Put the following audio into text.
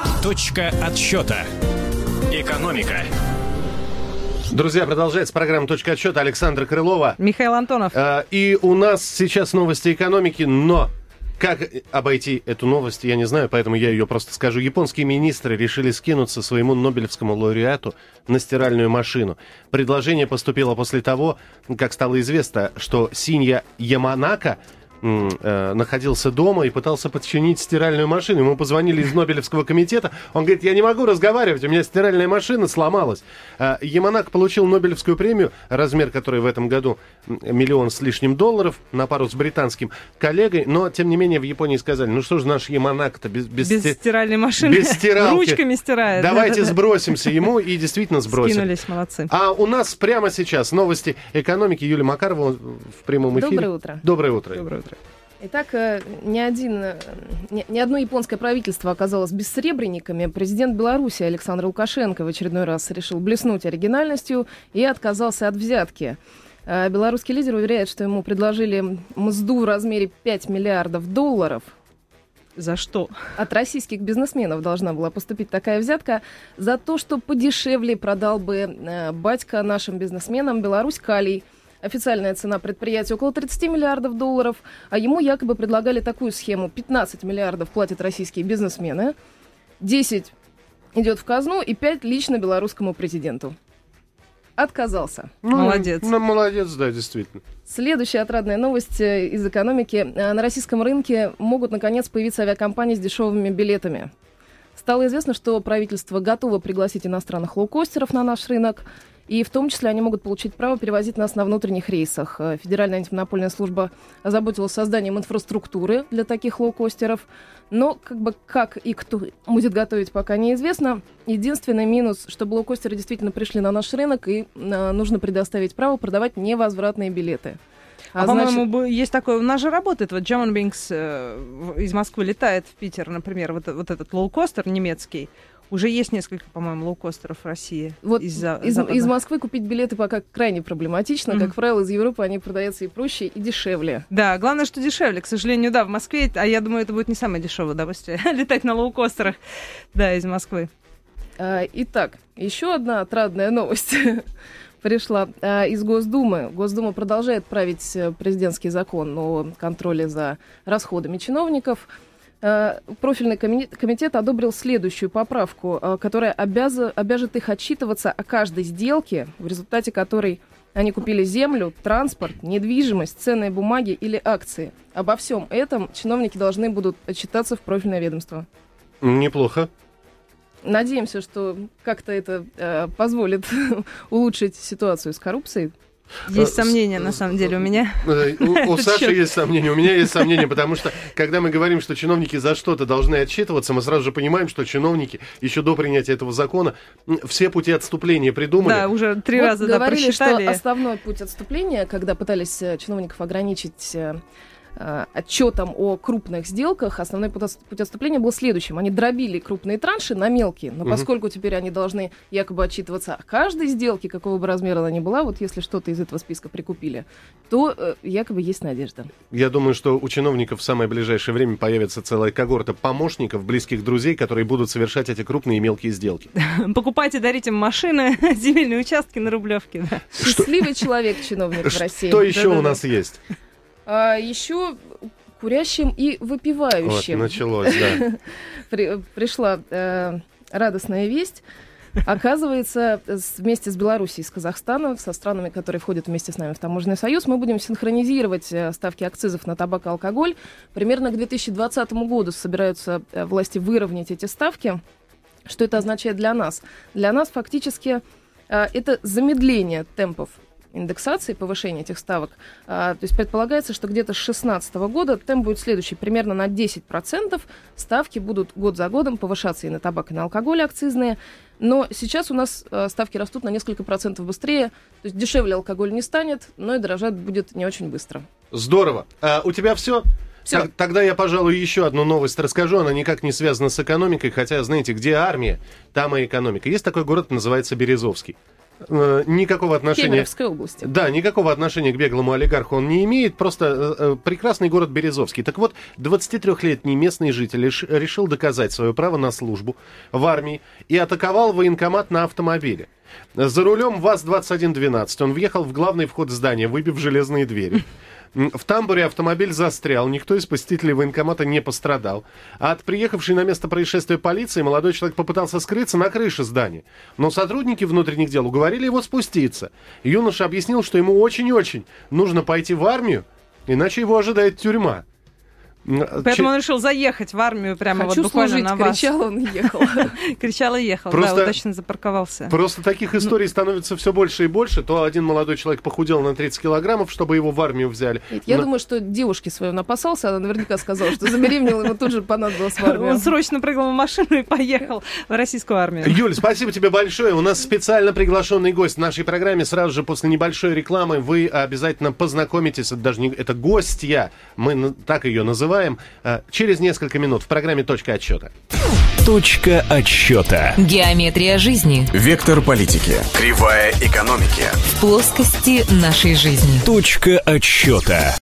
Точка отсчета. Экономика. Друзья, продолжается программа «Точка отсчета». Александра Крылова. Михаил Антонов. И у нас сейчас новости экономики, но как обойти эту новость, я не знаю, поэтому я ее просто скажу. Японские министры решили скинуться своему Нобелевскому лауреату на стиральную машину. Предложение поступило после того, как стало известно, что Синья Яманака находился дома и пытался подчинить стиральную машину. Ему позвонили из Нобелевского комитета. Он говорит, я не могу разговаривать, у меня стиральная машина сломалась. Яманака получил Нобелевскую премию, размер которой в этом году $1 миллион с лишним на пару с британским коллегой. Но, тем не менее, в Японии сказали, ну что же наш Яманака-то без стиральной машины, без стиралки. Ручками стирает. Давайте сбросимся ему, и действительно сбросим. Скинулись, молодцы. А у нас прямо сейчас новости экономики. Юлия Макарова в прямом эфире. Доброе утро. Доброе утро. Доброе утро. Итак, ни одно японское правительство оказалось бессребренниками. Президент Беларуси Александр Лукашенко в очередной раз решил блеснуть оригинальностью и отказался от взятки. Белорусский лидер уверяет, что ему предложили мзду в размере $5 миллиардов. За что? От российских бизнесменов должна была поступить такая взятка за то, что подешевле продал бы батька нашим бизнесменам Беларусь калий. Официальная цена предприятия около $30 миллиардов, а ему якобы предлагали такую схему. 15 миллиардов платят российские бизнесмены, 10 идет в казну и 5 лично белорусскому президенту. Отказался. Молодец. Молодец, да, действительно. Следующая отрадная новость из экономики. На российском рынке могут, наконец, появиться авиакомпании с дешевыми билетами. Стало известно, что правительство готово пригласить иностранных лоукостеров на наш рынок. И в том числе они могут получить право перевозить нас на внутренних рейсах. Федеральная антимонопольная служба озаботилась созданием инфраструктуры для таких лоукостеров. Но как и кто будет готовить, пока неизвестно. Единственный минус, чтобы лоукостеры действительно пришли на наш рынок, и нужно предоставить право продавать невозвратные билеты. По-моему, есть такое... У нас же работает. Вот Germanwings из Москвы летает в Питер, например, вот этот лоукостер немецкий. Уже есть несколько, по-моему, лоукостеров в России. Вот из Москвы купить билеты пока крайне проблематично. Как правило, из Европы они продаются и проще, и дешевле. Да, главное, что дешевле. К сожалению, да, в Москве, а я думаю, это будет не самое дешевое удовольствие летать на лоукостерах, да, из Москвы. Итак, еще одна отрадная новость пришла из Госдумы. Госдума продолжает править президентский закон о контроле за расходами чиновников. Профильный комитет одобрил следующую поправку, которая обяжет их отчитываться о каждой сделке, в результате которой они купили землю, транспорт, недвижимость, ценные бумаги или акции. Обо всем этом чиновники должны будут отчитаться в профильное ведомство. Неплохо. Надеемся, что как-то это позволит улучшить ситуацию с коррупцией. Есть сомнения, на самом деле, у меня. У Саши есть сомнения, у меня есть сомнения, потому что, когда мы говорим, что чиновники за что-то должны отчитываться, мы сразу же понимаем, что чиновники еще до принятия этого закона все пути отступления придумали. Да, уже 3 раза говорили, просчитали. Что основной путь отступления, когда пытались чиновников ограничить отчетом о крупных сделках, основной путь отступления был следующим. Они дробили крупные транши на мелкие, но поскольку теперь они должны якобы отчитываться о каждой сделке, какого бы размера она ни была, вот если что-то из этого списка прикупили, то якобы есть надежда. Я думаю, что у чиновников в самое ближайшее время появится целая когорта помощников, близких друзей, которые будут совершать эти крупные и мелкие сделки. Покупайте, дарите машины, земельные участки на Рублевке. Да. Счастливый человек, чиновник в России. Что еще у нас есть? Еще курящим и выпивающим. Вот, началось, да. Пришла радостная весть. Оказывается, вместе с Белоруссией и с Казахстаном, со странами, которые входят вместе с нами в Таможенный союз, мы будем синхронизировать ставки акцизов на табак и алкоголь. Примерно к 2020 году собираются власти выровнять эти ставки. Что это означает для нас? Для нас фактически это замедление темпов индексации, повышения этих ставок. То есть предполагается, что где-то с 2016 года темп будет следующий. Примерно на 10% ставки будут год за годом повышаться и на табак, и на алкоголь акцизные. Но сейчас у нас ставки растут на несколько процентов быстрее. То есть дешевле алкоголь не станет, но и дорожать будет не очень быстро. Здорово. У тебя все? Всё. Тогда я, пожалуй, еще одну новость расскажу. Она никак не связана с экономикой, хотя, знаете, где армия, там и экономика. Есть такой город, называется Березовский. Никакого отношения... Кемеровской области. Да, никакого отношения к беглому олигарху он не имеет, просто прекрасный город Березовский. Так вот, 23-летний местный житель решил доказать свое право на службу в армии и атаковал военкомат на автомобиле. За рулем ВАЗ-2112 он въехал в главный вход здания, выбив железные двери. В тамбуре автомобиль застрял, никто из посетителей военкомата не пострадал. А от приехавшей на место происшествия полиции молодой человек попытался скрыться на крыше здания. Но сотрудники внутренних дел уговорили его спуститься. Юноша объяснил, что ему очень-очень нужно пойти в армию, иначе его ожидает тюрьма. Поэтому он решил заехать в армию прямо «Хочу вот буквально служить», на вас. кричал он и ехал. Кричал и ехал, Просто- да, удачно запарковался. Просто таких историй становится все больше и больше. То один молодой человек похудел на 30 килограммов, чтобы его в армию взяли. Я думаю, что девушке свою он опасался, она наверняка сказала, что забеременела, ему тут же понадобилось в армию. Он срочно прыгнул в машину и поехал в российскую армию. Юль, спасибо тебе большое. У нас специально приглашенный гость в нашей программе. Сразу же после небольшой рекламы вы обязательно познакомитесь. Это даже не... Это гостья, мы так ее называем. Через несколько минут в программе «Точка отсчета». Точка отсчета. Геометрия жизни Вектор политики. Кривая экономики. в плоскости нашей жизни. Точка отсчета.